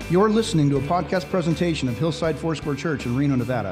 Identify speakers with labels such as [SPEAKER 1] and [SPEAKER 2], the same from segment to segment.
[SPEAKER 1] You're listening to a podcast presentation of Hillside Foursquare Church in Reno, Nevada.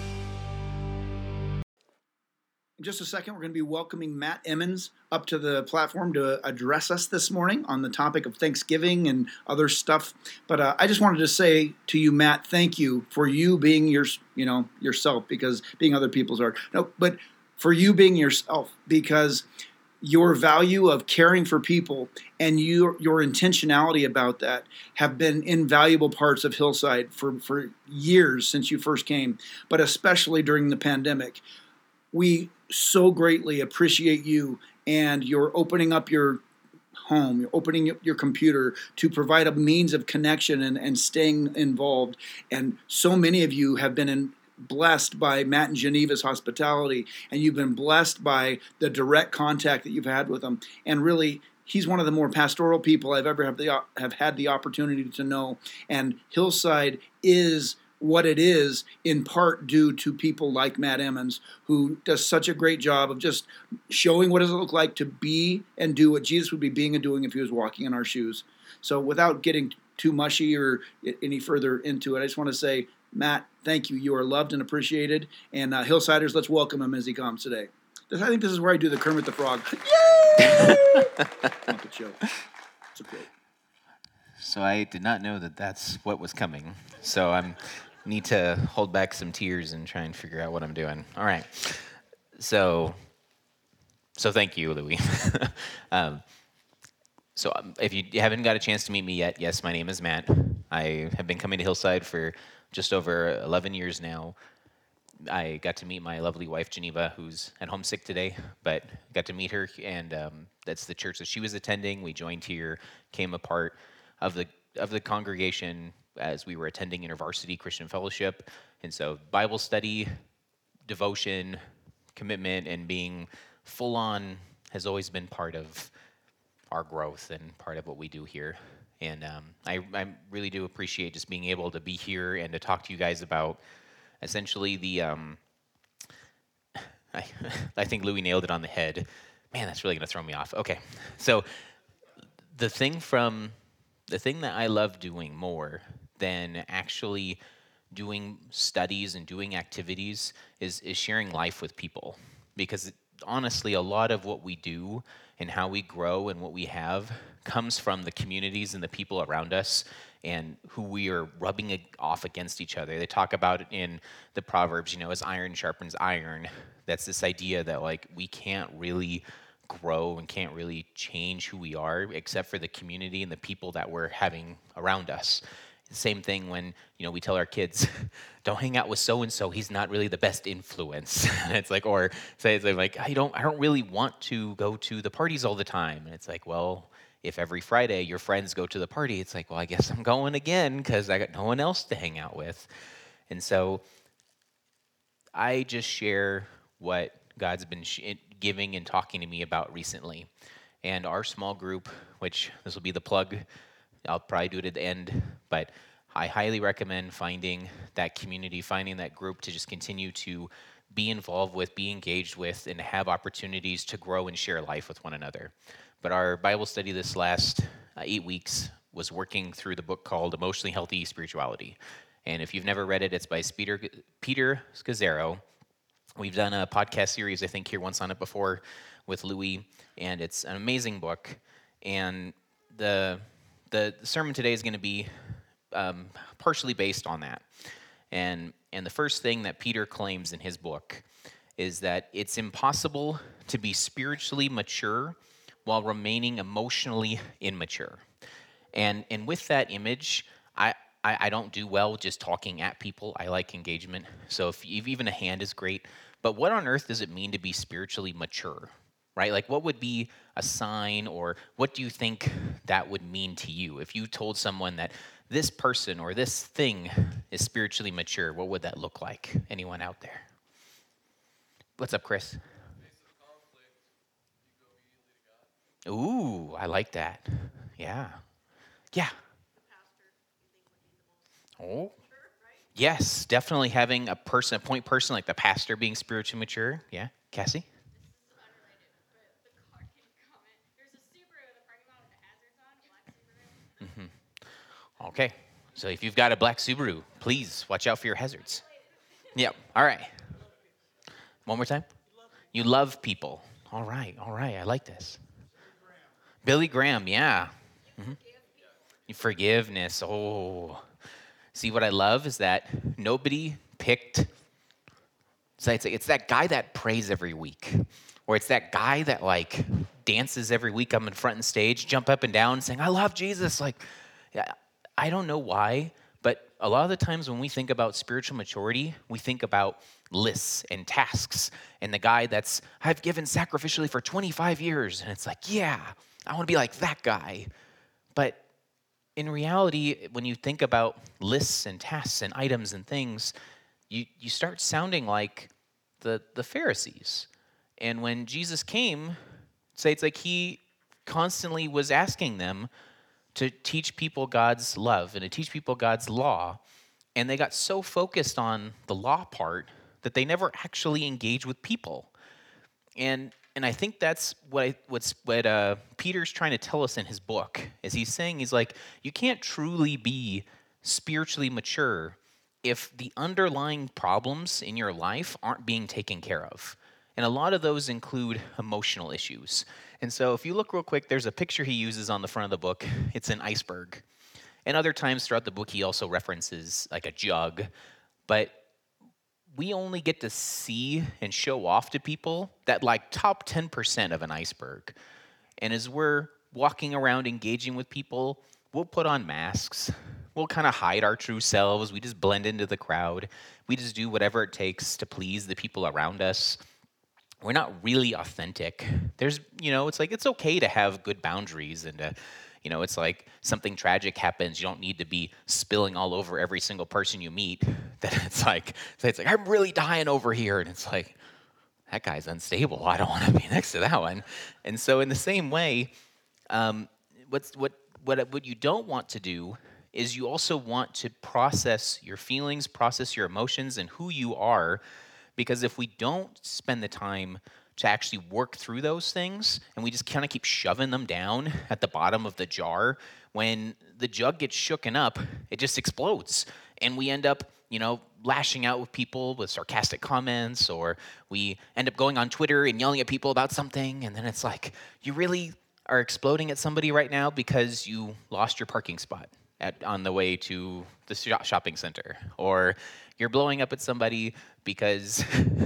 [SPEAKER 1] In just a second, we're going to be welcoming Matt Emmons up to the platform to address us this morning on the topic of Thanksgiving and other stuff. But I just wanted to say to you, Matt, thank you for you being yourself, because being other people's art. No, but for you being yourself, because your value of caring for people and your intentionality about that have been invaluable parts of Hillside for years since you first came, but especially during the pandemic. We so greatly appreciate you and your opening up your home, you're opening up your computer to provide a means of connection and staying involved. And so many of you have been blessed by Matt and Geneva's hospitality, and you've been blessed by the direct contact that you've had with him. And really, he's one of the more pastoral people I've ever have had the opportunity to know. And Hillside is what it is in part due to people like Matt Emmons, who does such a great job of just showing what does it look like to be and do what Jesus would be being and doing if he was walking in our shoes. So without getting too mushy or any further into it, I just want to say, Matt, thank you. You are loved and appreciated. And Hillsiders, let's welcome him as he comes today. I think this is where I do the Kermit the Frog. Yay! Muppet Show. It's a quote.
[SPEAKER 2] So I did not know that that's what was coming. So I need to hold back some tears and try and figure out what I'm doing. All right. So thank you, Louis. So if you haven't got a chance to meet me yet, yes, my name is Matt. I have been coming to Hillside for just over 11 years now. I got to meet my lovely wife, Geneva, who's at home sick today, but got to meet her, and that's the church that she was attending. We joined here, came a part of the congregation as we were attending InterVarsity Christian Fellowship, and so Bible study, devotion, commitment, and being full on has always been part of our growth and part of what we do here. And I really do appreciate just being able to be here and to talk to you guys about essentially the, I think Louis nailed it on the head. Man, that's really going to throw me off. Okay, so the thing that I love doing more than actually doing studies and doing activities is sharing life with people. Because honestly, a lot of what we do and how we grow and what we have comes from the communities and the people around us and who we are rubbing off against each other. They talk about it in the Proverbs, as iron sharpens iron. That's this idea that we can't really grow and can't really change who we are except for the community and the people that we're having around us. Same thing when, we tell our kids, don't hang out with so-and-so, he's not really the best influence. Or say, I don't really want to go to the parties all the time. And it's well, if every Friday your friends go to the party, it's well, I guess I'm going again because I got no one else to hang out with. And so I just share what God's been giving and talking to me about recently. And our small group, which this will be the plug, I'll probably do it at the end, but I highly recommend finding that community, finding that group to just continue to be involved with, be engaged with, and have opportunities to grow and share life with one another. But our Bible study this last 8 weeks was working through the book called Emotionally Healthy Spirituality. And if you've never read it, it's by Peter Scazzaro. We've done a podcast series, I think, here once on it before with Louis, and it's an amazing book. And the sermon today is going to be partially based on that. And the first thing that Peter claims in his book is that it's impossible to be spiritually mature while remaining emotionally immature. And with that image, I don't do well just talking at people. I like engagement. So if even a hand is great. But what on earth does it mean to be spiritually mature? Right? What would be a sign, or what do you think that would mean to you? If you told someone that this person or this thing is spiritually mature, what would that look like? Anyone out there? What's up, Chris? Ooh, I like that. Yeah. Yeah. Oh. Yes, definitely having a point person like the pastor being spiritually mature. Yeah. Cassie? Okay. So if you've got a black Subaru, please watch out for your hazards. Yep. All right. One more time. You love people. All right. I like this. Billy Graham, yeah. hmm Forgiveness. Oh. See, what I love is that nobody picked. So it's that guy that prays every week, or it's that guy that like dances every week. I'm in front and stage, jump up and down, saying, "I love Jesus." Like, yeah, I don't know why, but a lot of the times when we think about spiritual maturity, we think about lists and tasks, and the guy that's I've given sacrificially for 25 years, and it's like, yeah, I want to be like that guy, but in reality, when you think about lists and tasks and items and things, you start sounding like the Pharisees. And when Jesus came, it's like he constantly was asking them to teach people God's love and to teach people God's law. And they got so focused on the law part that they never actually engage with people. And I think that's what Peter's trying to tell us in his book. Is he's like, you can't truly be spiritually mature if the underlying problems in your life aren't being taken care of. And a lot of those include emotional issues. And so if you look real quick, there's a picture he uses on the front of the book. It's an iceberg. And other times throughout the book, he also references like a jug. But we only get to see and show off to people that like top 10% of an iceberg. And as we're walking around engaging with people, we'll put on masks. We'll kind of hide our true selves. We just blend into the crowd. We just do whatever it takes to please the people around us. We're not really authentic. It's like it's okay to have good boundaries and to, it's like something tragic happens. You don't need to be spilling all over every single person you meet. That it's like I'm really dying over here, and it's like that guy's unstable. I don't want to be next to that one. And so, in the same way, what you don't want to do is you also want to process your feelings, process your emotions, and who you are. Because if we don't spend the time to actually work through those things, and we just kind of keep shoving them down at the bottom of the jar, when the jug gets shooken up, it just explodes. And we end up, lashing out with people with sarcastic comments, or we end up going on Twitter and yelling at people about something, and then it's like, you really are exploding at somebody right now because you lost your parking spot on the way to the shopping center, or you're blowing up at somebody because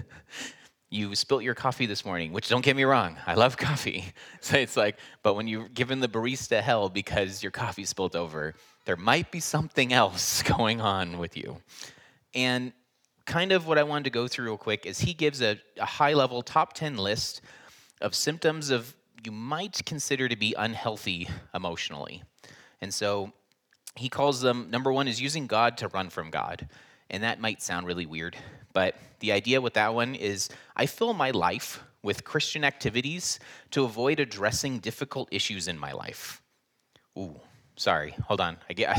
[SPEAKER 2] you spilt your coffee this morning, which, don't get me wrong, I love coffee. So it's like, but when you're giving the barista hell because your coffee spilled over, there might be something else going on with you. And kind of what I wanted to go through real quick is he gives a high-level top 10 list of symptoms of you might consider to be unhealthy emotionally. And so he calls them, number one is using God to run from God. And that might sound really weird, but the idea with that one is I fill my life with Christian activities to avoid addressing difficult issues in my life. Ooh, sorry, hold on.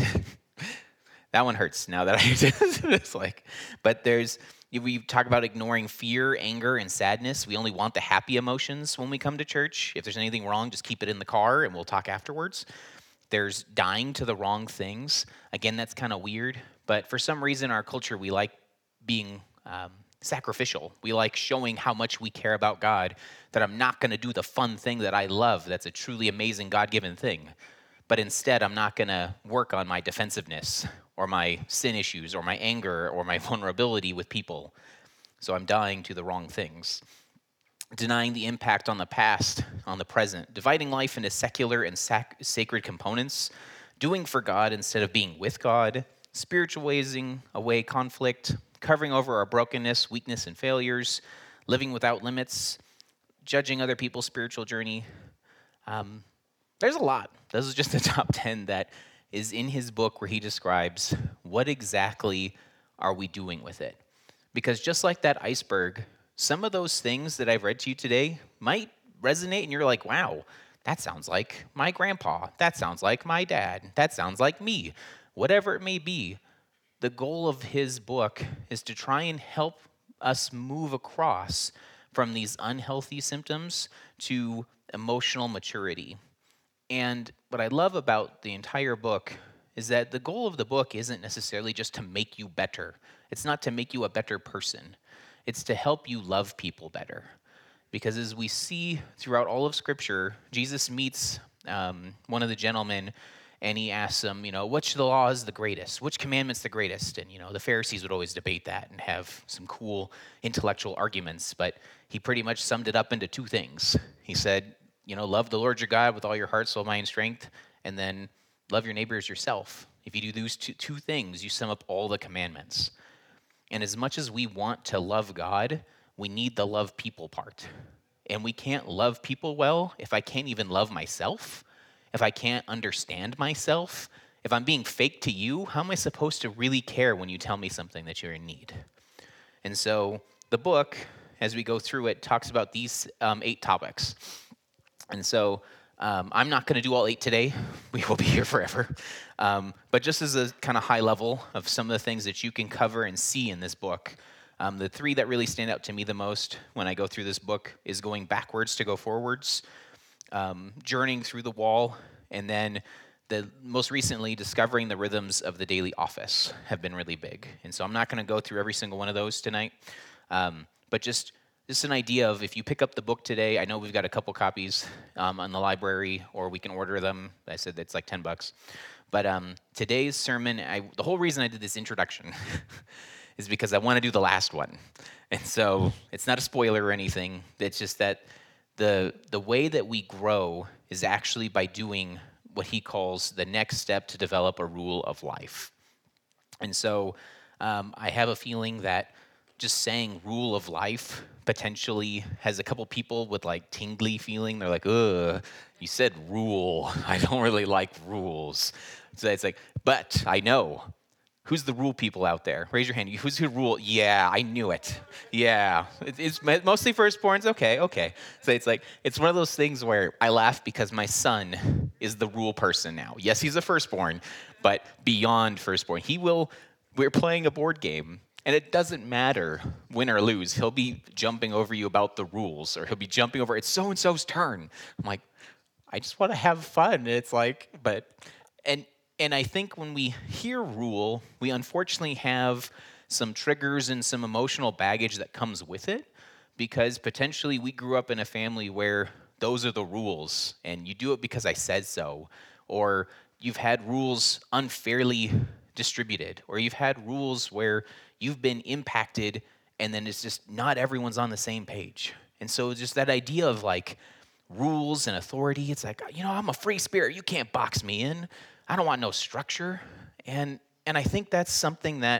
[SPEAKER 2] That one hurts now that I it's like, but we talk about ignoring fear, anger, and sadness. We only want the happy emotions when we come to church. If there's anything wrong, just keep it in the car and we'll talk afterwards. There's dying to the wrong things. Again, that's kind of weird, but for some reason, our culture, we like being sacrificial. We like showing how much we care about God, that I'm not going to do the fun thing that I love, that's a truly amazing God-given thing. But instead, I'm not going to work on my defensiveness or my sin issues or my anger or my vulnerability with people. So I'm dying to the wrong things. Denying the impact on the past, on the present, dividing life into secular and sacred components, doing for God instead of being with God, spiritualizing away conflict, covering over our brokenness, weakness, and failures, living without limits, judging other people's spiritual journey. There's a lot. This is just the top 10 that is in his book where he describes what exactly are we doing with it. Because just like that iceberg, some of those things that I've read to you today might resonate and you're like, wow, that sounds like my grandpa. That sounds like my dad. That sounds like me. Whatever it may be, the goal of his book is to try and help us move across from these unhealthy symptoms to emotional maturity. And what I love about the entire book is that the goal of the book isn't necessarily just to make you better. It's not to make you a better person. It's to help you love people better. Because as we see throughout all of Scripture, Jesus meets one of the gentlemen and he asks him, which of the law is the greatest? Which commandment's the greatest? And, the Pharisees would always debate that and have some cool intellectual arguments. But he pretty much summed it up into two things. He said, love the Lord your God with all your heart, soul, mind, and strength, and then love your neighbor as yourself. If you do those two things, you sum up all the commandments. And as much as we want to love God, we need the love people part. And we can't love people well if I can't even love myself, if I can't understand myself. If I'm being fake to you, how am I supposed to really care when you tell me something that you're in need? And so the book, as we go through it, talks about these 8 topics. And so I'm not going to do all 8 today. We will be here forever. But just as a kind of high level of some of the things that you can cover and see in this book, the 3 that really stand out to me the most when I go through this book is going backwards to go forwards, journeying through the wall, and then most recently, discovering the rhythms of the daily office have been really big. And so I'm not going to go through every single one of those tonight, but just an idea of if you pick up the book today, I know we've got a couple copies on the library, or we can order them. I said it's like $10. But today's sermon, the whole reason I did this introduction is because I want to do the last one. And so it's not a spoiler or anything. It's just that the way that we grow is actually by doing what he calls the next step to develop a rule of life. And so I have a feeling that just saying rule of life potentially has a couple people with like tingly feeling. They're like, ugh, you said rule. I don't really like rules. So it's like, but I know. Who's the rule people out there? Raise your hand. Who's who rule? Yeah, I knew it. Yeah. It's mostly firstborns? Okay. So it's one of those things where I laugh because my son is the rule person now. Yes, he's a firstborn, but beyond firstborn. We're playing a board game, and it doesn't matter win or lose. He'll be jumping over you about the rules, or he'll be jumping over, it's so-and-so's turn. I'm like, I just want to have fun. It's like, and I think when we hear rule, we unfortunately have some triggers and some emotional baggage that comes with it, because potentially we grew up in a family where those are the rules, and you do it because I said so, or you've had rules unfairly distributed, or you've had rules where you've been impacted, and then it's just not everyone's on the same page. And so just that idea of like rules and authority, it's like, I'm a free spirit. You can't box me in. I don't want no structure. And I think that's something that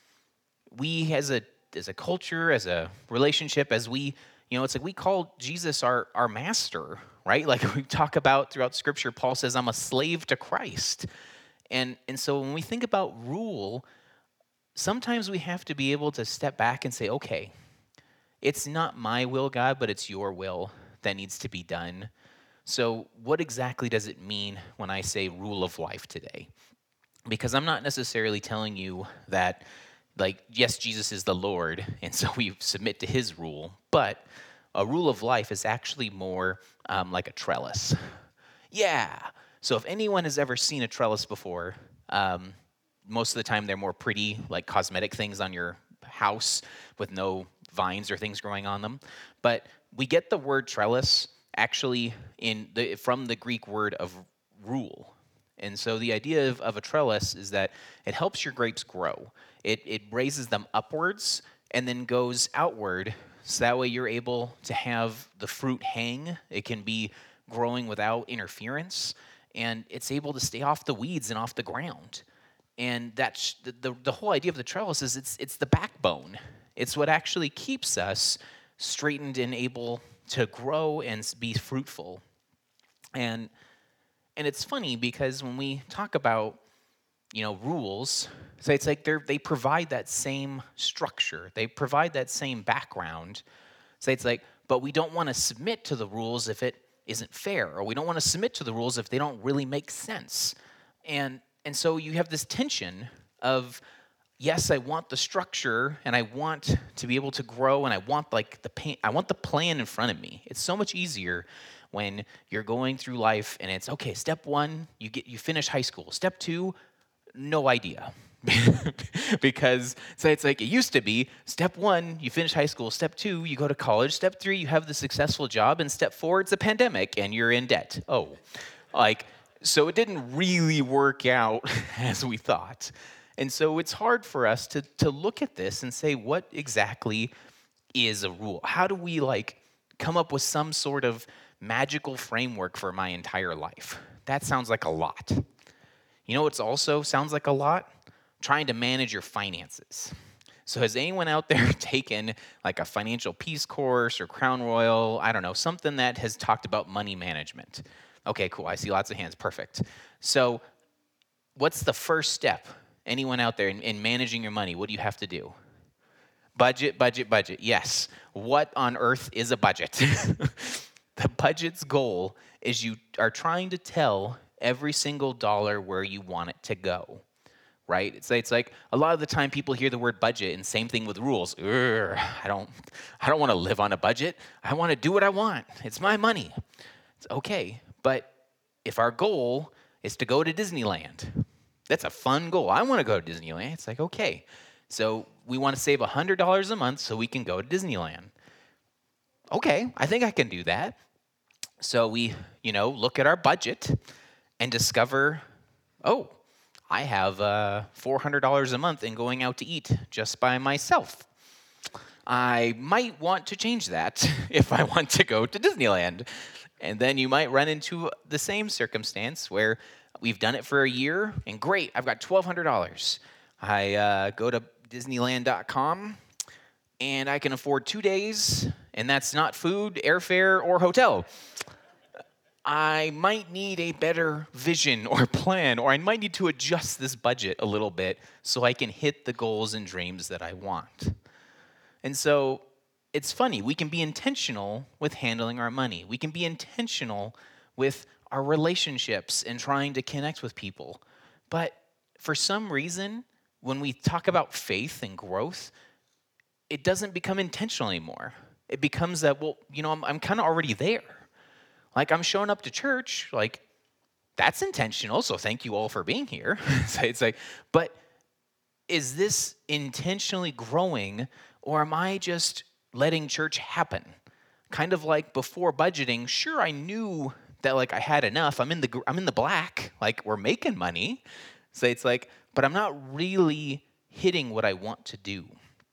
[SPEAKER 2] we as a culture, as a relationship, as we, it's like we call Jesus our master, right? Like we talk about throughout Scripture, Paul says, I'm a slave to Christ. And so when we think about rule, sometimes we have to be able to step back and say, okay, it's not my will, God, but it's your will that needs to be done. So what exactly does it mean when I say rule of life today? Because I'm not necessarily telling you that, like, yes, Jesus is the Lord, and so we submit to his rule, but a rule of life is actually more like a trellis. Yeah. So if anyone has ever seen a trellis before, most of the time they're more pretty, like cosmetic things on your house with no vines or things growing on them. But we get the word trellis actually from the Greek word of rule. And so the idea of a trellis is that it helps your grapes grow. It raises them upwards and then goes outward, so that way you're able to have the fruit hang. It can be growing without interference, and it's able to stay off the weeds and off the ground. And that's the whole idea of the trellis is it's the backbone. It's what actually keeps us straightened and able to grow and be fruitful. And it's funny because when we talk about, rules, so it's like they provide that same structure. They provide that same background. So it's like, but we don't want to submit to the rules if it isn't fair, or we don't want to submit to the rules if they don't really make sense. And so you have this tension of, yes, I want the structure, and I want to be able to grow, and I want I want the plan in front of me. It's so much easier when you're going through life, and it's okay. Step 1, you finish high school. Step 2, No idea. Because so it's like it used to be step one, you finish high school. Step two, you go to college. Step three, you have the successful job. And step four, it's a pandemic and you're in debt. Oh, like, so it didn't really work out as we thought. And so it's hard for us to look at this and say, what exactly is a rule? How do we like come up with some sort of magical framework for my entire life? That sounds like a lot. You know what's also sounds like a lot? Trying to manage your finances. So has anyone out there taken like a financial peace course or Crown Royal, I don't know, something that has talked about money management? Okay, cool. I see lots of hands. Perfect. So what's the first step? Anyone out there in managing your money, what do you have to do? Budget, budget, budget. Yes. What on earth is a budget? The budget's goal is you are trying to tell every single dollar where you want it to go, right? It's like a lot of the time people hear the word budget, and same thing with rules. I don't want to live on a budget. I want to do what I want. It's my money. It's okay, but if our goal is to go to Disneyland, that's a fun goal. I want to go to Disneyland. It's like, okay, so we want to save $100 a month so we can go to Disneyland. Okay, I think I can do that. So we, look at our budget and discover, oh, I have $400 a month in going out to eat just by myself. I might want to change that if I want to go to Disneyland. And then you might run into the same circumstance where we've done it for a year, and great, I've got $1,200. I go to Disneyland.com, and I can afford 2 days, and that's not food, airfare, or hotel. I might need a better vision or plan, or I might need to adjust this budget a little bit so I can hit the goals and dreams that I want. And so it's funny, we can be intentional with handling our money. We can be intentional with our relationships and trying to connect with people. But for some reason, when we talk about faith and growth, it doesn't become intentional anymore. It becomes that, I'm kind of already there. Like, I'm showing up to church, like, that's intentional, so thank you all for being here. So it's like, but is this intentionally growing, or am I just letting church happen? Kind of like before budgeting, sure, I knew that, like, I had enough. I'm in the black, like, we're making money. So it's like, but I'm not really hitting what I want to do.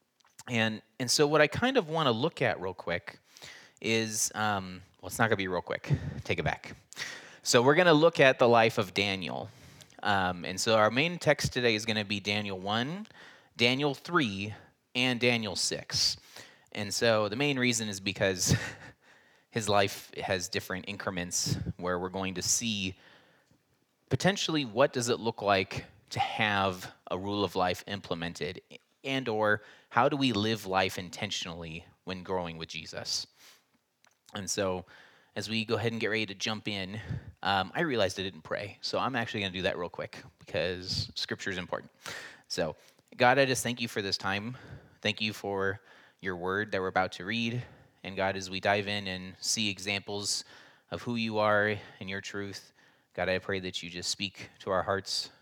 [SPEAKER 2] And so what I kind of want to look at real quick is, it's not going to be real quick. Take it back. So we're going to look at the life of Daniel. And so our main text today is going to be Daniel 1, Daniel 3, and Daniel 6. And so the main reason is because his life has different increments where we're going to see potentially what does it look like to have a rule of life implemented, and or how do we live life intentionally when growing with Jesus. And so as we go ahead and get ready to jump in, I realized I didn't pray. So I'm actually going to do that real quick because Scripture is important. So God, I just thank you for this time. Thank you for your word that we're about to read. And God, as we dive in and see examples of who you are and your truth, God, I pray that you just speak to our hearts.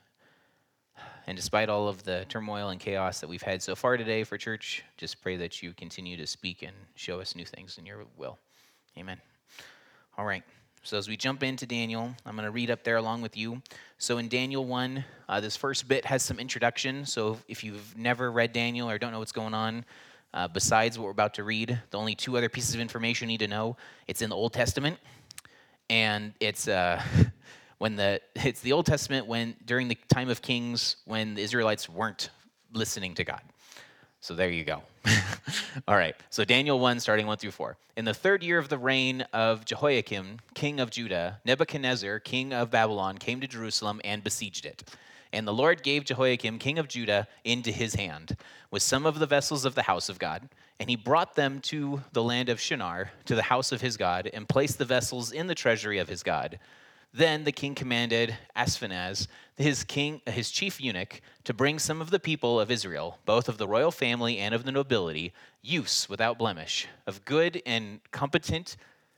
[SPEAKER 2] And despite all of the turmoil and chaos that we've had so far today for church, just pray that you continue to speak and show us new things in your will. Amen. All right. So as we jump into Daniel, I'm going to read up there along with you. So in Daniel 1, this first bit has some introduction. So if you've never read Daniel or don't know what's going on, besides what we're about to read, the only two other pieces of information you need to know, it's in the Old Testament. And it's it's the Old Testament when during the time of kings when the Israelites weren't listening to God. So there you go. All right. So Daniel 1, starting 1 through 4. In the third year of the reign of Jehoiakim, king of Judah, Nebuchadnezzar, king of Babylon, came to Jerusalem and besieged it. And the Lord gave Jehoiakim, king of Judah, into his hand, with some of the vessels of the house of God. And he brought them to the land of Shinar, to the house of his God, and placed the vessels in the treasury of his God. Then the king commanded Ashpenaz, his chief eunuch, to bring some of the people of Israel, both of the royal family and of the nobility, youths without blemish, of good and competent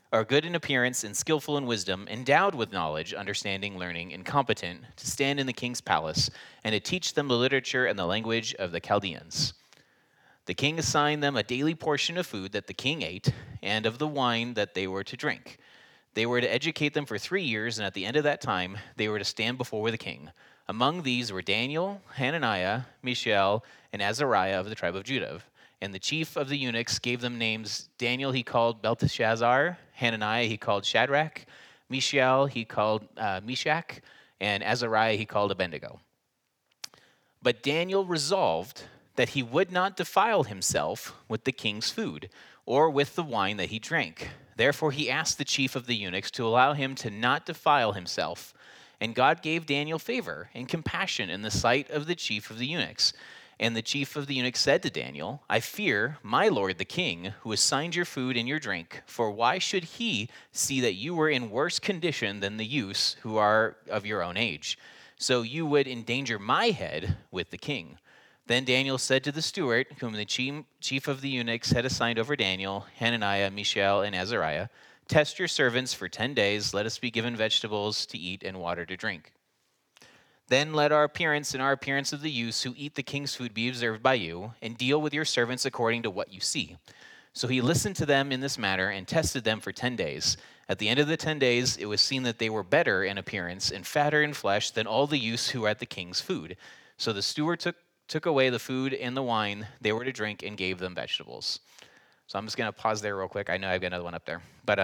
[SPEAKER 2] are good in appearance and skillful in wisdom, endowed with knowledge, understanding, learning, and competent to stand in the king's palace and to teach them the literature and the language of the Chaldeans. The king assigned them a daily portion of food that the king ate and of the wine that they were to drink. They were to educate them for 3 years, and at the end of that time, they were to stand before the king. Among these were Daniel, Hananiah, Mishael, and Azariah of the tribe of Judah. And the chief of the eunuchs gave them names. Daniel he called Belteshazzar, Hananiah he called Shadrach, Mishael he called Meshach, and Azariah he called Abednego. But Daniel resolved that he would not defile himself with the king's food, or with the wine that he drank. Therefore he asked the chief of the eunuchs to allow him to not defile himself. And God gave Daniel favor and compassion in the sight of the chief of the eunuchs. And the chief of the eunuchs said to Daniel, I fear my lord the king, who assigned your food and your drink, for why should he see that you were in worse condition than the youths who are of your own age? So you would endanger my head with the king. Then Daniel said to the steward, whom the chief of the eunuchs had assigned over Daniel, Hananiah, Mishael, and Azariah, test your servants for 10 days. Let us be given vegetables to eat and water to drink. Then let our appearance and our appearance of the youths who eat the king's food be observed by you, and deal with your servants according to what you see. So he listened to them in this matter and tested them for 10 days. At the end of the 10 days, it was seen that they were better in appearance and fatter in flesh than all the youths who were at the king's food. So the steward took away the food and the wine they were to drink and gave them vegetables. So I'm just going to pause there real quick. I know I've got another one up there. But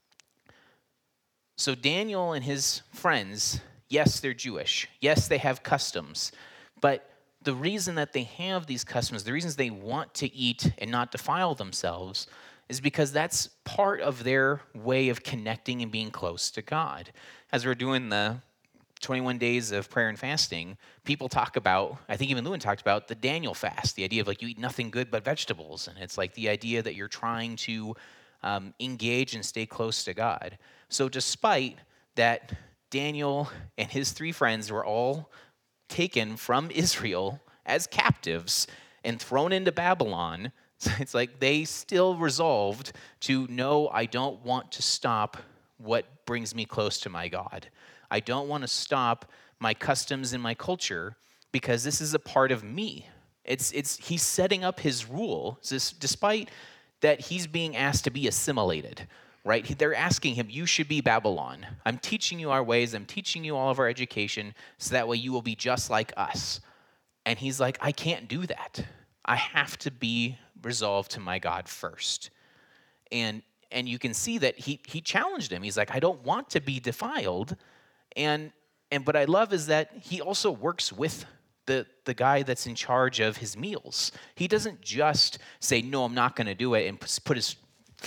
[SPEAKER 2] so Daniel and his friends, yes, they're Jewish. Yes, they have customs. But the reason that they have these customs, the reasons they want to eat and not defile themselves, is because that's part of their way of connecting and being close to God. As we're doing the 21 days of prayer and fasting, people talk about, I think even Lewin talked about, the Daniel fast, the idea of like you eat nothing good but vegetables. And it's like the idea that you're trying to engage and stay close to God. So despite that, Daniel and his 3 friends were all taken from Israel as captives and thrown into Babylon. It's like they still resolved to, no, I don't want to stop what brings me close to my God. I don't want to stop my customs and my culture because this is a part of me. He's setting up his rule, despite that he's being asked to be assimilated, right? They're asking him, you should be Babylon. I'm teaching you our ways. I'm teaching you all of our education so that way you will be just like us. And he's like, I can't do that. I have to be resolved to my God first. And you can see that he challenged him. He's like, I don't want to be defiled. And what I love is that he also works with the guy that's in charge of his meals. He doesn't just say, no, I'm not going to do it, and put his,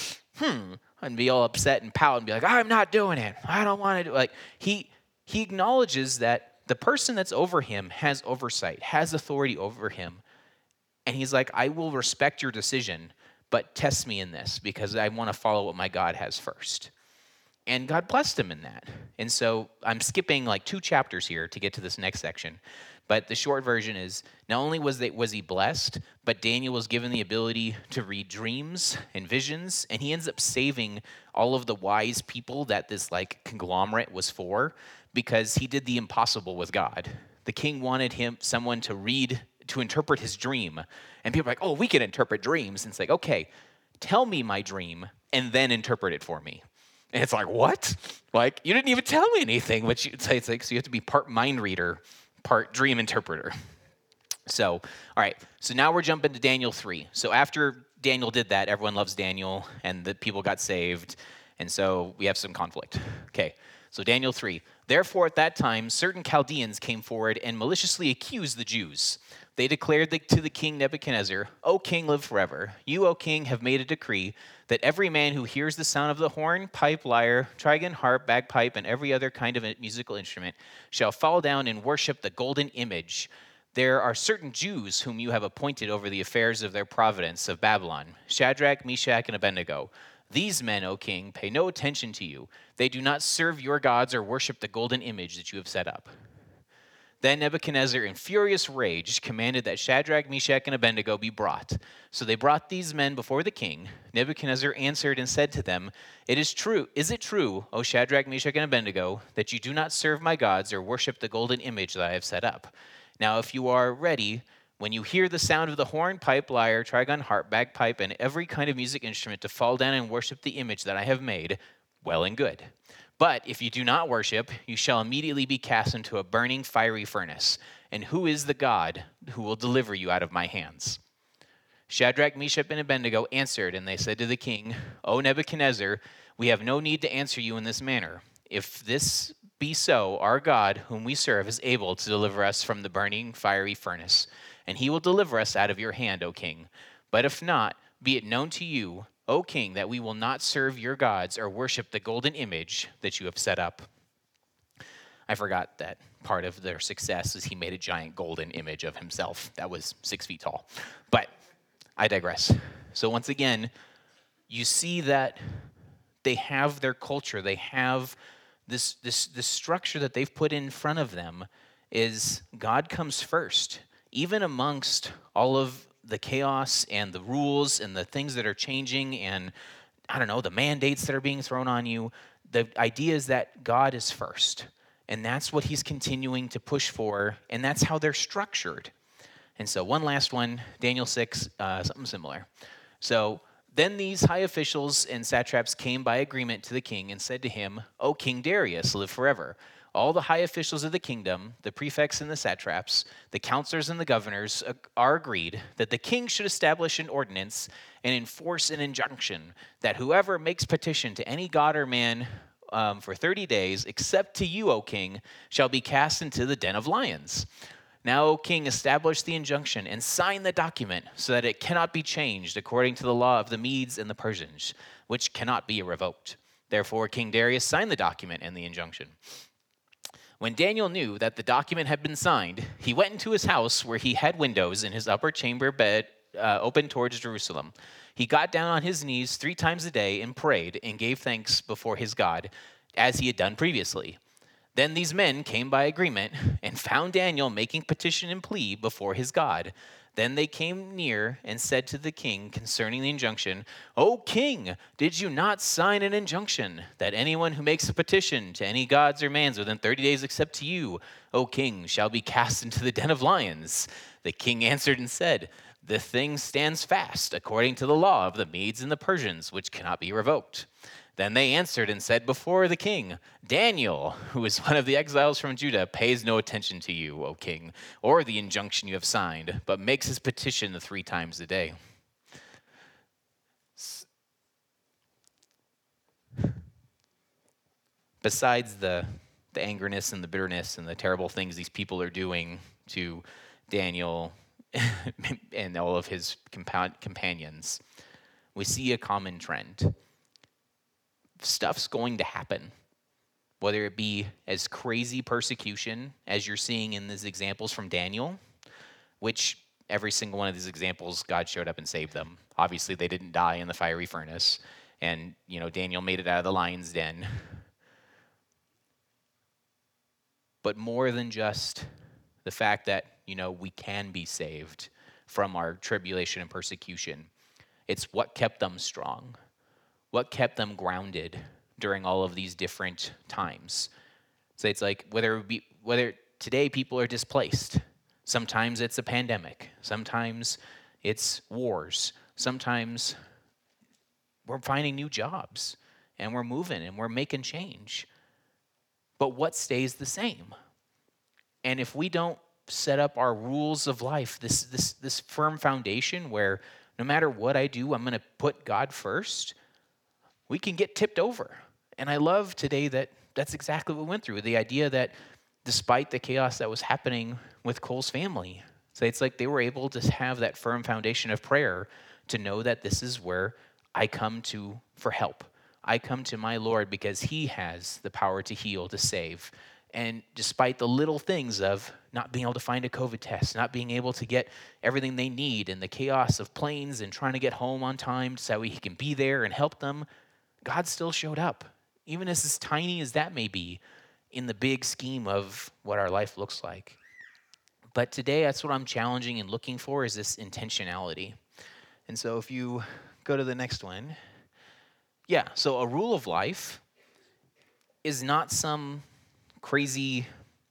[SPEAKER 2] and be all upset and pout and be like, I'm not doing it. I don't want to do it. Like, he acknowledges that the person that's over him has oversight, has authority over him. And he's like, I will respect your decision, but test me in this because I want to follow what my God has first. And God blessed him in that. And so I'm skipping like 2 chapters here to get to this next section. But the short version is, not only was he blessed, but Daniel was given the ability to read dreams and visions, and he ends up saving all of the wise people that this like conglomerate was for, because he did the impossible with God. The king wanted someone to interpret his dream. And people are like, oh, we can interpret dreams. And it's like, okay, tell me my dream and then interpret it for me. And it's like, what? Like, you didn't even tell me anything. But it's like, so you have to be part mind reader, part dream interpreter. So, all right. So now we're jumping to Daniel 3. So after Daniel did that, everyone loves Daniel, and the people got saved. And so we have some conflict. Okay. So Daniel 3. Therefore, at that time, certain Chaldeans came forward and maliciously accused the Jews. They declared to the king Nebuchadnezzar, O king, live forever. You, O king, have made a decree that every man who hears the sound of the horn, pipe, lyre, trigon, harp, bagpipe, and every other kind of musical instrument shall fall down and worship the golden image. There are certain Jews whom you have appointed over the affairs of their province of Babylon, Shadrach, Meshach, and Abednego. These men, O king, pay no attention to you. They do not serve your gods or worship the golden image that you have set up. Then Nebuchadnezzar, in furious rage, commanded that Shadrach, Meshach, and Abednego be brought. So they brought these men before the king. Nebuchadnezzar answered and said to them, Is it true, O Shadrach, Meshach, and Abednego, that you do not serve my gods or worship the golden image that I have set up? Now, if you are ready, when you hear the sound of the horn, pipe, lyre, trigon, harp, bagpipe, and every kind of music instrument, to fall down and worship the image that I have made, well and good. But if you do not worship, you shall immediately be cast into a burning fiery furnace. And who is the God who will deliver you out of my hands? Shadrach, Meshach, and Abednego answered, and they said to the king, O Nebuchadnezzar, we have no need to answer you in this manner. If this be so, our God, whom we serve, is able to deliver us from the burning fiery furnace, and he will deliver us out of your hand, O king. But if not, be it known to you, O king, that we will not serve your gods or worship the golden image that you have set up. I forgot that part of their success is he made a giant golden image of himself that was 6 feet tall. But I digress. So once again, you see that they have their culture. They have this structure that they've put in front of them is God comes first. Even amongst all of the chaos and the rules and the things that are changing and, I don't know, the mandates that are being thrown on you, the idea is that God is first. And that's what he's continuing to push for, and that's how they're structured. And so one last one, Daniel 6, something similar. So then these high officials and satraps came by agreement to the king and said to him, O King Darius, live forever. All the high officials of the kingdom, the prefects and the satraps, the counselors and the governors are agreed that the king should establish an ordinance and enforce an injunction that whoever makes petition to any god or man for 30 days, except to you, O king, shall be cast into the den of lions. Now, O king, establish the injunction and sign the document so that it cannot be changed according to the law of the Medes and the Persians, which cannot be revoked. Therefore, King Darius signed the document and the injunction. When Daniel knew that the document had been signed, he went into his house where he had windows in his upper chamber bed open towards Jerusalem. He got down on his knees 3 times a day and prayed and gave thanks before his God, as he had done previously. Then these men came by agreement and found Daniel making petition and plea before his God. Then they came near and said to the king concerning the injunction, O king, did you not sign an injunction that anyone who makes a petition to any gods or mans within 30 days except to you, O king, shall be cast into the den of lions? The king answered and said, The thing stands fast according to the law of the Medes and the Persians, which cannot be revoked. Then they answered and said before the king, Daniel, who is one of the exiles from Judah, pays no attention to you, O king, or the injunction you have signed, but makes his petition 3 times a day. Besides the angerness and the bitterness and the terrible things these people are doing to Daniel and all of his companions, we see a common trend. Stuff's going to happen, whether it be as crazy persecution as you're seeing in these examples from Daniel, which every single one of these examples, God showed up and saved them. Obviously, they didn't die in the fiery furnace, and Daniel made it out of the lion's den. But more than just the fact that, we can be saved from our tribulation and persecution, it's what kept them strong. What kept them grounded during all of these different times? So it's like whether today people are displaced. Sometimes it's a pandemic. Sometimes it's wars. Sometimes we're finding new jobs and we're moving and we're making change. But what stays the same? And if we don't set up our rules of life, this firm foundation where no matter what I do, I'm going to put God first, we can get tipped over. And I love today that that's exactly what we went through. The idea that despite the chaos that was happening with Cole's family, so it's like they were able to have that firm foundation of prayer to know that this is where I come to for help. I come to my Lord because he has the power to heal, to save. And despite the little things of not being able to find a COVID test, not being able to get everything they need, and the chaos of planes and trying to get home on time so he can be there and help them, God still showed up, even as tiny as that may be in the big scheme of what our life looks like. But today, that's what I'm challenging and looking for is this intentionality. And so if you go to the next one, yeah, so a rule of life is not some crazy,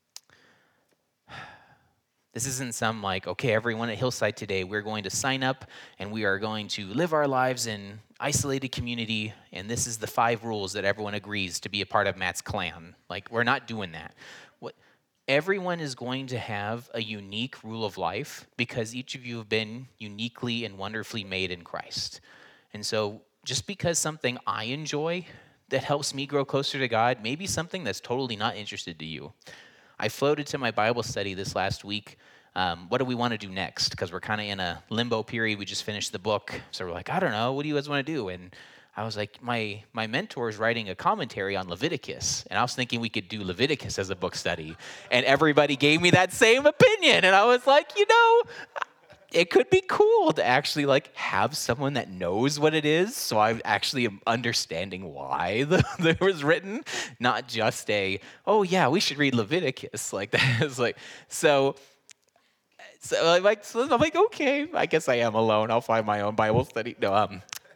[SPEAKER 2] this isn't some like, okay, everyone at Hillside today, we're going to sign up and we are going to live our lives in isolated community, and this is the 5 rules that everyone agrees to be a part of Matt's clan. Like, we're not doing that. What everyone is going to have a unique rule of life because each of you have been uniquely and wonderfully made in Christ. And so just because something I enjoy that helps me grow closer to God may be something that's totally not interested to you. I floated to my Bible study this last week. What do we want to do next? Because we're kind of in a limbo period. We just finished the book. So we're like, I don't know. What do you guys want to do? And I was like, my mentor is writing a commentary on Leviticus. And I was thinking we could do Leviticus as a book study. And everybody gave me that same opinion. And I was like, it could be cool to actually like have someone that knows what it is. So I actually am understanding why it was written, not just oh yeah, we should read Leviticus. Like that is like, so I'm like, okay, I guess I am alone. I'll find my own Bible study. No,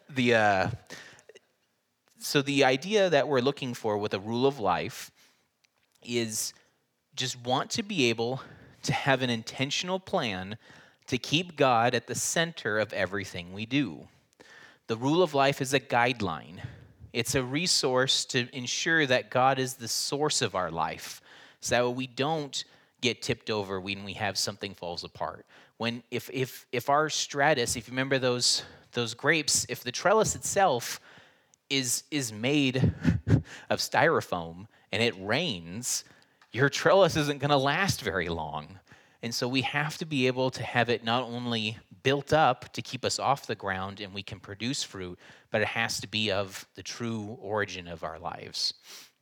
[SPEAKER 2] so the idea that we're looking for with a rule of life is just want to be able to have an intentional plan to keep God at the center of everything we do. The rule of life is a guideline. It's a resource to ensure that God is the source of our life, so that we don't get tipped over when we have something falls apart. When if our stratus, if you remember those grapes, if the trellis itself is made of styrofoam and it rains, your trellis isn't going to last very long. And so we have to be able to have it not only built up to keep us off the ground and we can produce fruit, but it has to be of the true origin of our lives.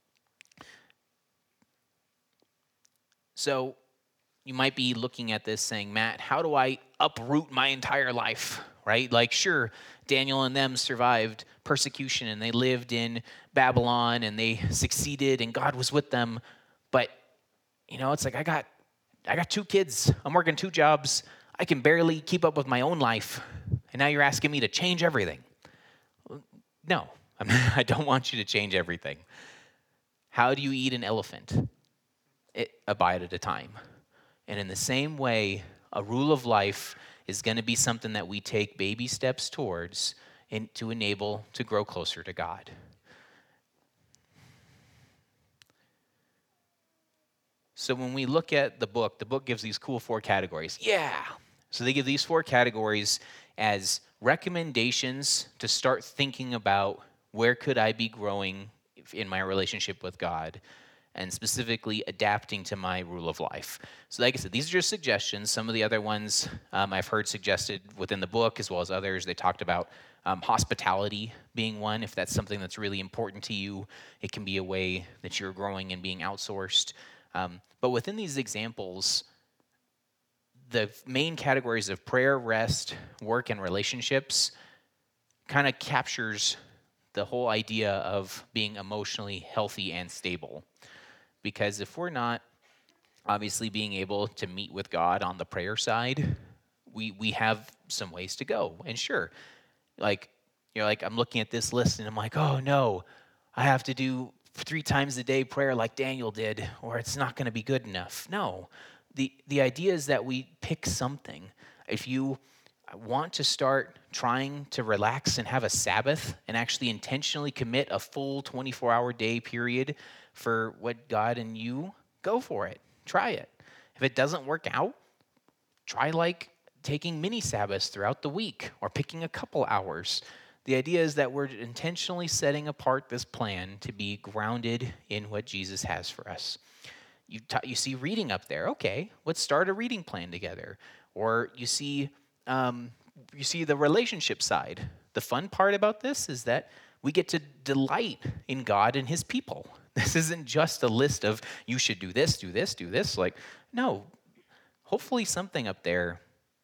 [SPEAKER 2] So you might be looking at this saying, Matt, how do I uproot my entire life, right? Like, sure, Daniel and them survived persecution and they lived in Babylon and they succeeded and God was with them. But, it's like I got 2 kids. I'm working 2 jobs. I can barely keep up with my own life. And now you're asking me to change everything. No, I don't want you to change everything. How do you eat an elephant? A bite at a time. And in the same way, a rule of life is going to be something that we take baby steps towards and to enable to grow closer to God. So when we look at the book gives these cool 4 categories. Yeah. So they give these 4 categories as recommendations to start thinking about where could I be growing in my relationship with God, and specifically adapting to my rule of life. So like I said, these are just suggestions. Some of the other ones I've heard suggested within the book, as well as others. They talked about hospitality being one. If that's something that's really important to you, it can be a way that you're growing and being outsourced. But within these examples, the main categories of prayer, rest, work, and relationships kind of captures the whole idea of being emotionally healthy and stable. Because if we're not obviously being able to meet with God on the prayer side, we have some ways to go. And sure, I'm looking at this list and I'm like, oh no, I have to do 3 times a day prayer like Daniel did, or it's not going to be good enough. No, the idea is that we pick something. If you want to start trying to relax and have a Sabbath and actually intentionally commit a full 24-hour day period for what God and you, go for it. Try it. If it doesn't work out, try taking mini Sabbaths throughout the week or picking a couple hours. The idea is that we're intentionally setting apart this plan to be grounded in what Jesus has for us. You see reading up there. Okay, let's start a reading plan together. Or you see the relationship side. The fun part about this is that we get to delight in God and his people. This isn't just a list of you should do this, do this, do this. No, hopefully something up there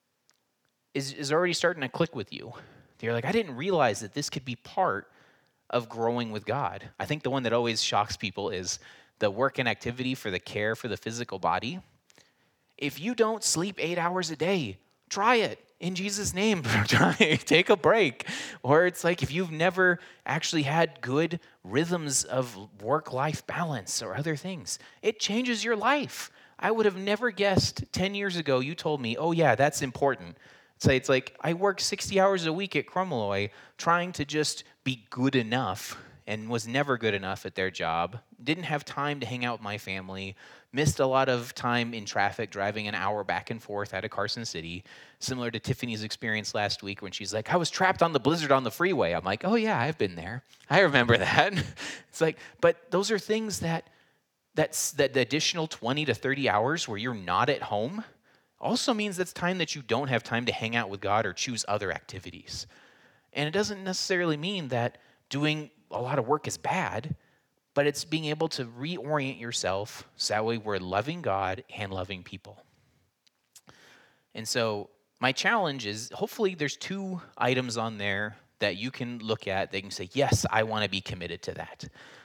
[SPEAKER 2] is already starting to click with you. You're like, I didn't realize that this could be part of growing with God. I think the one that always shocks people is the work and activity for the care for the physical body. If you don't sleep 8 hours a day, try it. In Jesus' name, try it. Take a break. Or it's like if you've never actually had good rhythms of work-life balance or other things, it changes your life. I would have never guessed 10 years ago you told me, oh yeah, that's important. It's like I work 60 hours a week at Crumaloy trying to just be good enough and was never good enough at their job, didn't have time to hang out with my family, missed a lot of time in traffic driving an hour back and forth out of Carson City, similar to Tiffany's experience last week when she's like, I was trapped on the blizzard on the freeway. I'm like, oh yeah, I've been there. I remember that. It's like, but those are things that the additional 20 to 30 hours where you're not at home also means that's time that you don't have time to hang out with God or choose other activities. And it doesn't necessarily mean that doing a lot of work is bad, but it's being able to reorient yourself so that way we're loving God and loving people. And so my challenge is hopefully there's 2 items on there that you can look at. They can say, yes, I want to be committed to that.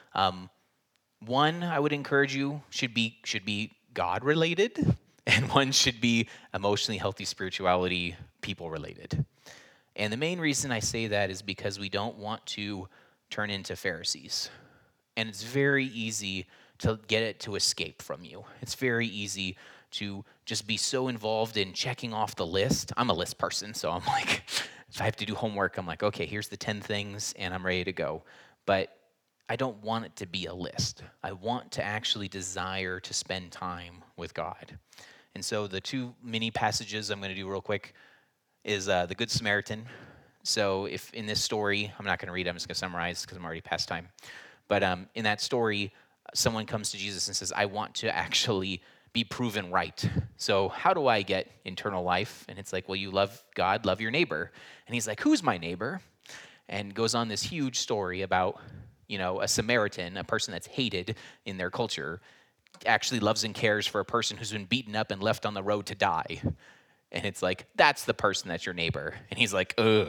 [SPEAKER 2] One I would encourage you should be God related, and one should be emotionally healthy spirituality, people related. And the main reason I say that is because we don't want to turn into Pharisees. And it's very easy to get it to escape from you. It's very easy to just be so involved in checking off the list. I'm a list person, so I'm like, if I have to do homework, I'm like, okay, here's the 10 things, and I'm ready to go. But I don't want it to be a list. I want to actually desire to spend time with God. And so the 2 mini passages I'm going to do real quick is the Good Samaritan. So if in this story, I'm not going to read it, I'm just going to summarize because I'm already past time. But in that story, someone comes to Jesus and says, I want to actually be proven right. So how do I get eternal life? And it's like, well, you love God, love your neighbor. And he's like, who's my neighbor? And goes on this huge story about, a Samaritan, a person that's hated in their culture, actually loves and cares for a person who's been beaten up and left on the road to die. And it's like, that's the person that's your neighbor. And he's like, ugh,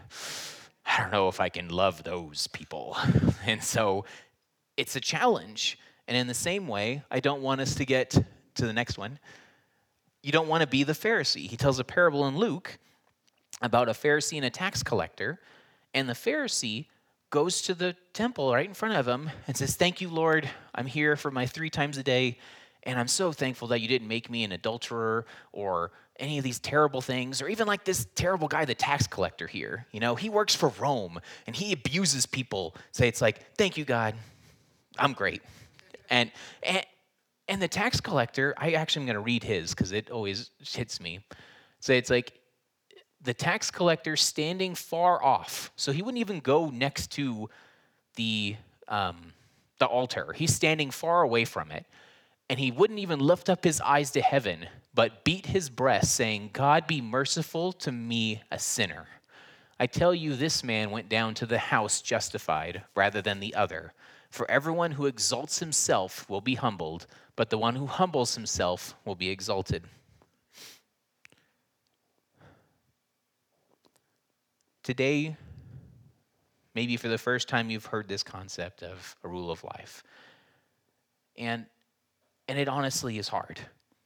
[SPEAKER 2] I don't know if I can love those people. And so it's a challenge. And in the same way, I don't want us to get to the next one. You don't want to be the Pharisee. He tells a parable in Luke about a Pharisee and a tax collector. And the Pharisee goes to the temple right in front of him and says, thank you, Lord. I'm here for my 3 times a day. And I'm so thankful that you didn't make me an adulterer or any of these terrible things, or even like this terrible guy, the tax collector here. He works for Rome and he abuses people. Say it's like, thank you, God. I'm great. And the tax collector, I actually am going to read his because it always hits me. Say it's like the tax collector standing far off. So he wouldn't even go next to the altar. He's standing far away from it. And he wouldn't even lift up his eyes to heaven, but beat his breast, saying, God, be merciful to me, a sinner. I tell you, this man went down to the house justified rather than the other. For everyone who exalts himself will be humbled, but the one who humbles himself will be exalted. Today, maybe for the first time, you've heard this concept of a rule of life. And it honestly is hard.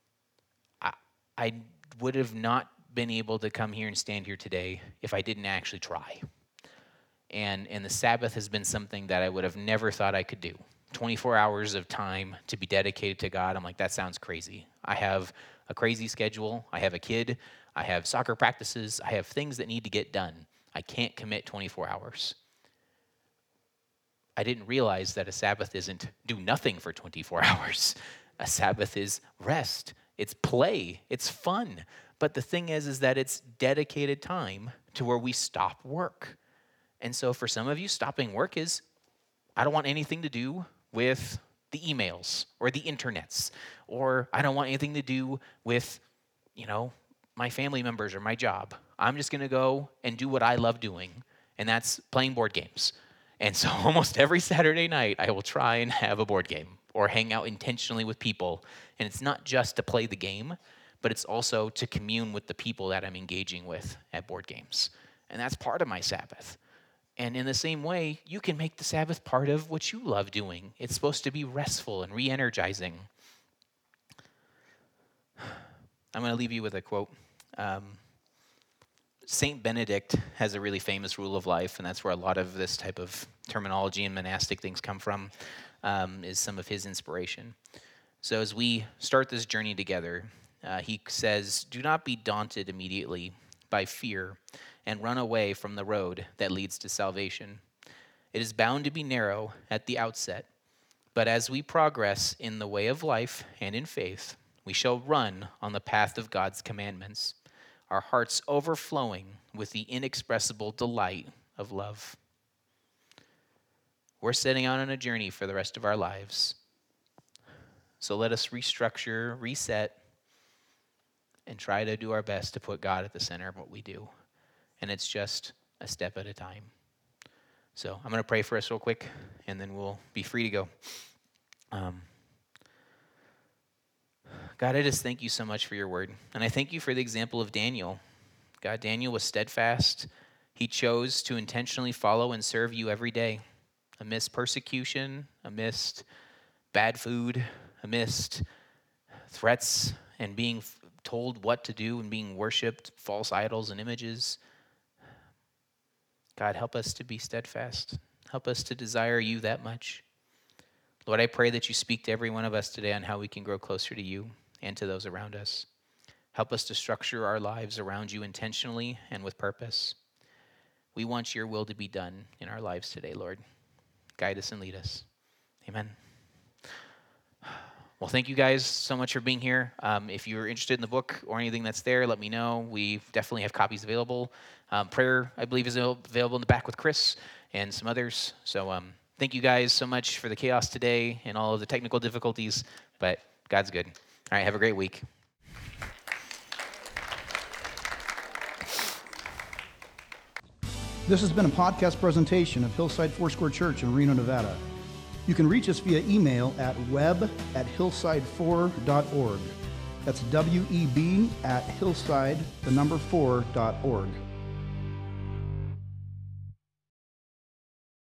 [SPEAKER 2] I would have not been able to come here and stand here today if I didn't actually try. And the Sabbath has been something that I would have never thought I could do. 24 hours of time to be dedicated to God. I'm like, that sounds crazy. I have a crazy schedule. I have a kid. I have soccer practices. I have things that need to get done. I can't commit 24 hours. I didn't realize that a Sabbath isn't do nothing for 24 hours. A Sabbath is rest, it's play, it's fun. But the thing is that it's dedicated time to where we stop work. And so for some of you, stopping work is, I don't want anything to do with the emails or the internets, or I don't want anything to do with, my family members or my job. I'm just going to go and do what I love doing, and that's playing board games. And so almost every Saturday night, I will try and have a board game or hang out intentionally with people. And it's not just to play the game, but it's also to commune with the people that I'm engaging with at board games. And that's part of my Sabbath. And in the same way, you can make the Sabbath part of what you love doing. It's supposed to be restful and re-energizing. I'm going to leave you with a quote. Saint Benedict has a really famous rule of life, and that's where a lot of this type of terminology and monastic things come from, is some of his inspiration. So as we start this journey together, he says, "Do not be daunted immediately by fear and run away from the road that leads to salvation. It is bound to be narrow at the outset, but as we progress in the way of life and in faith, we shall run on the path of God's commandments, our hearts overflowing with the inexpressible delight of love." We're setting out on a journey for the rest of our lives. So let us restructure, reset, and try to do our best to put God at the center of what we do. And it's just a step at a time. So I'm going to pray for us real quick, and then we'll be free to go. God, I just thank you so much for your word. And I thank you for the example of Daniel. God, Daniel was steadfast. He chose to intentionally follow and serve you every day, amidst persecution, amidst bad food, amidst threats and being told what to do and being worshipped, false idols and images. God, help us to be steadfast. Help us to desire you that much. Lord, I pray that you speak to every one of us today on how we can grow closer to you and to those around us. Help us to structure our lives around you intentionally and with purpose. We want your will to be done in our lives today, Lord. Guide us and lead us. Amen. Well, thank you guys so much for being here. If you're interested in the book or anything that's there, let me know. We definitely have copies available. Prayer, I believe, is available in the back with Chris and some others. So thank you guys so much for the chaos today and all of the technical difficulties, but God's good. All right, have a great week.
[SPEAKER 1] This has been a podcast presentation of Hillside Foursquare Church in Reno, Nevada. You can reach us via email at web@hillside4.org. That's WEB@hillside4.org.